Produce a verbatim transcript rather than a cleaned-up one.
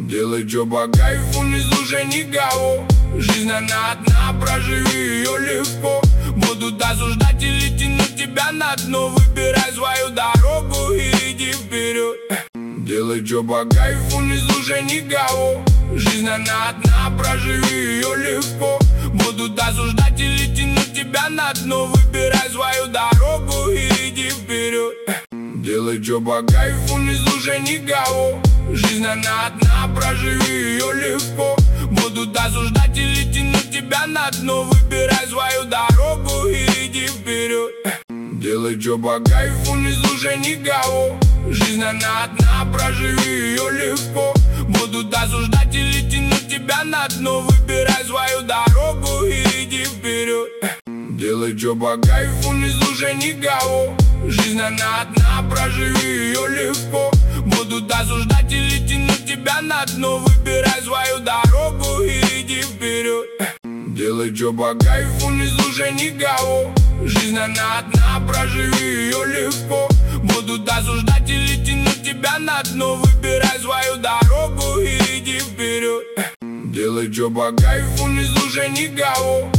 Делай чё по кайфу, не слушай никого. Жизнь она одна, проживи ее легко. Будут осуждать или тянуть тебя на дно. Выбирай свою дорогу и иди вперед. Делай чё по кайфу, не слушай никого. Жизнь она одна, проживи ее легко. Будут осуждать или тянуть тебя на дно. Выбирай свою дорогу и иди вперед. Делай чё по кайфу, не слушай никого. Жизнь она одна, проживи ее легко. Будут осуждать или тянуть тебя на дно. Выбирай свою дорогу и иди вперед. Делай чё по кайфу, не слушай никого. Жизнь она одна, проживи ее легко. Будут осуждать или тянуть тебя на дно. Выбирай свою дорогу и иди вперед. Делай чё по кайфу, не слушай никого. Жизнь она одна, проживи ее легко. Будут осуждать или тянуть тебя на дно. Выбирай свою дорогу и иди вперед. Делай чё по кайфу, не слушай никого. Жизнь она одна, проживи ее легко. Будут осуждать или тянуть тебя на дно. Выбирай свою дорогу и иди вперед. Делай чё по кайфу, не слушай никого.